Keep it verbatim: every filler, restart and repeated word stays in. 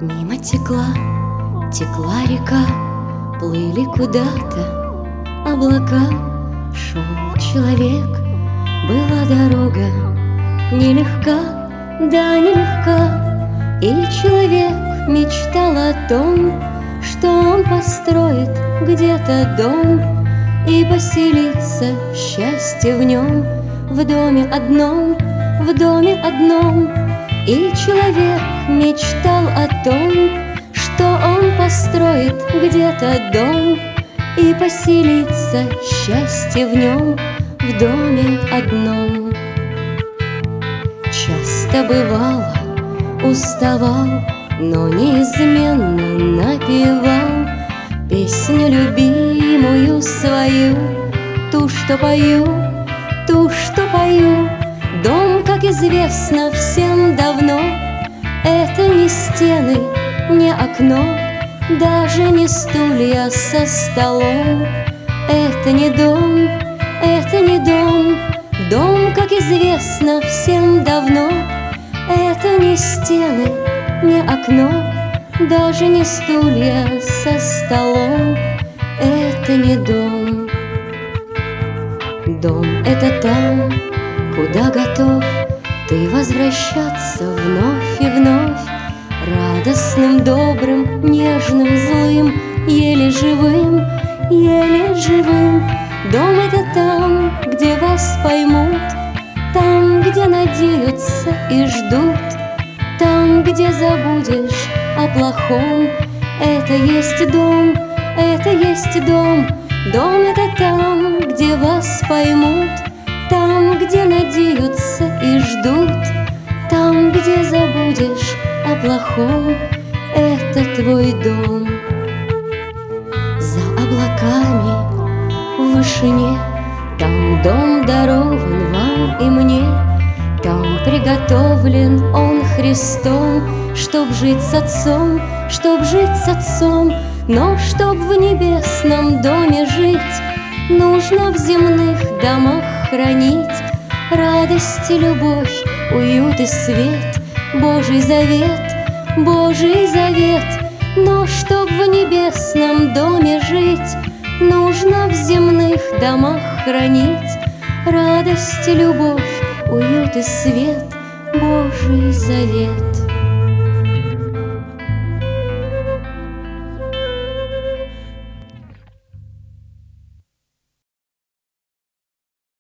Мимо текла, текла река, плыли куда-то облака. Шел человек, была дорога нелегка, да нелегка. И человек мечтал о том, что он построит где-то дом и поселится счастье в нем, в доме одном, в доме одном. И человек мечтал о том, что он построит где-то дом и поселится счастье в нем, в доме одном. Часто бывало, уставал, но неизменно напевал песню любимую свою, ту, что пою, ту, что пою. Дом, как известно всем давно, это не стены, не окно, даже не стулья со столом. Это не дом, это не дом. Дом, как известно всем давно, это не стены, не окно, даже не стулья со столом. Это не дом. Дом — это там, куда готов ты возвращаться вновь и вновь, радостным, добрым, нежным, злым, еле живым, еле живым. Дом — это там, где вас поймут, там, где надеются и ждут, там, где забудешь о плохом. Это есть дом, это есть дом. Дом — это там, где вас поймут, там, где надеются и ждут, там, где забудешь о плохом. Это твой дом. За облаками в вышине, там дом дарован вам и мне, там приготовлен он Христом, чтоб жить с Отцом, чтоб жить с Отцом. Но чтоб в небесном доме жить, нужно в земных домах хранить радость и любовь, уют и свет, Божий завет, Божий завет. Но чтоб в небесном доме жить, нужно в земных домах хранить радость и любовь, уют и свет, Божий завет.